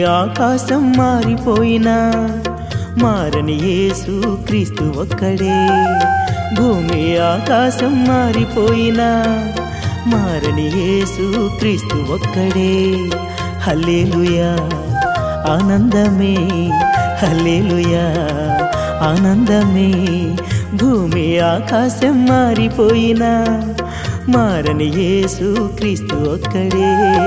ఆకాశం మారిపోయినా మారని యేసు క్రీస్తు ఒక్కడే. భూమి ఆకాశం మారిపోయినా మారని యేసు క్రీస్తు ఒక్కడే. హల్లెలూయా ఆనందమే, హల్లెలూయా ఆనందమే. భూమి ఆకాశం మారిపోయినా మారని యేసు క్రీస్తు ఒక్కడే.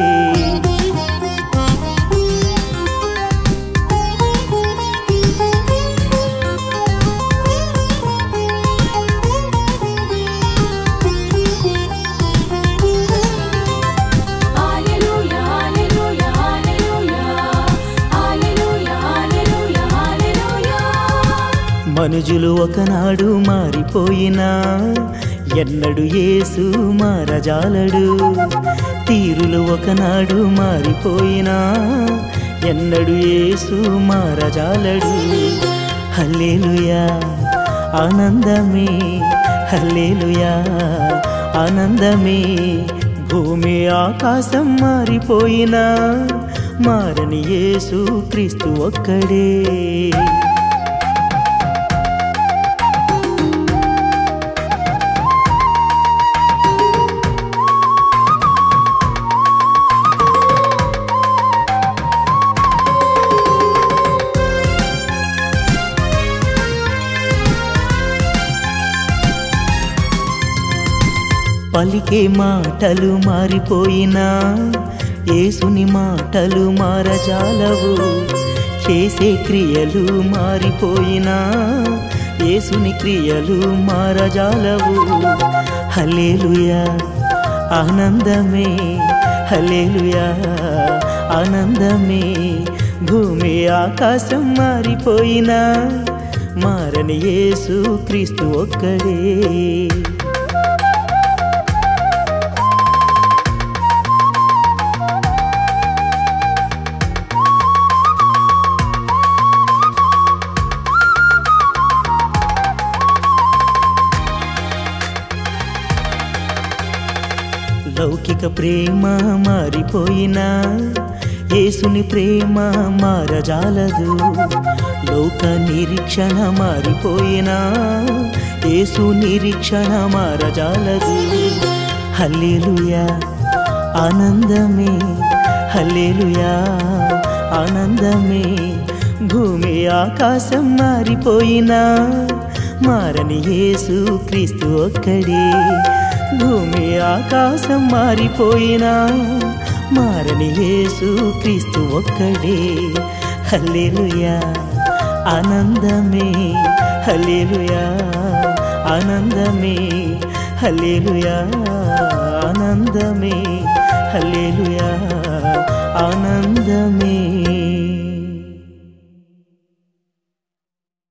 మనుజులు ఒకనాడు మారిపోయినా ఎన్నడు యేసు మారజాలడు. తీరులు ఒకనాడు మారిపోయినా ఎన్నడు యేసు మారజాలడు. హల్లెలూయా ఆనందమే, హల్లెలూయా ఆనందమే. భూమి ఆకాశం మారిపోయినా మారని యేసు క్రీస్తు ఒక్కడే. పలికే మాటలు మారిపోయినా యేసుని మాటలు మారజాలవు. చేసే క్రియలు మారిపోయినా యేసుని క్రియలు మారజాలవు. హల్లెలూయా ఆనందమే, హల్లెలూయా ఆనందమే. భూమి ఆకాశం మారిపోయినా మారని యేసు క్రీస్తు ఒక్కడే. లౌకిక ప్రేమ మారిపోయినా యేసుని ప్రేమ మారజాలదు. లోక నిరీక్షణ మారిపోయినా యేసు నిరీక్షణ మారజాలదు. హల్లెలూయా ఆనందమే, హల్లెలూయా ఆనందమే. భూమి ఆకాశం మారిపోయినా మారని యేసు క్రీస్తు ఒక్కడే. భూమి ఆకాశం మారిపోయినా మారని యేసు క్రీస్తు ఒక్కడే. హల్లెలూయా ఆనందమే, హల్లెలూయా ఆనందమే. హల్లెలూయా ఆనందమే, హల్లెలూయా ఆనందమే.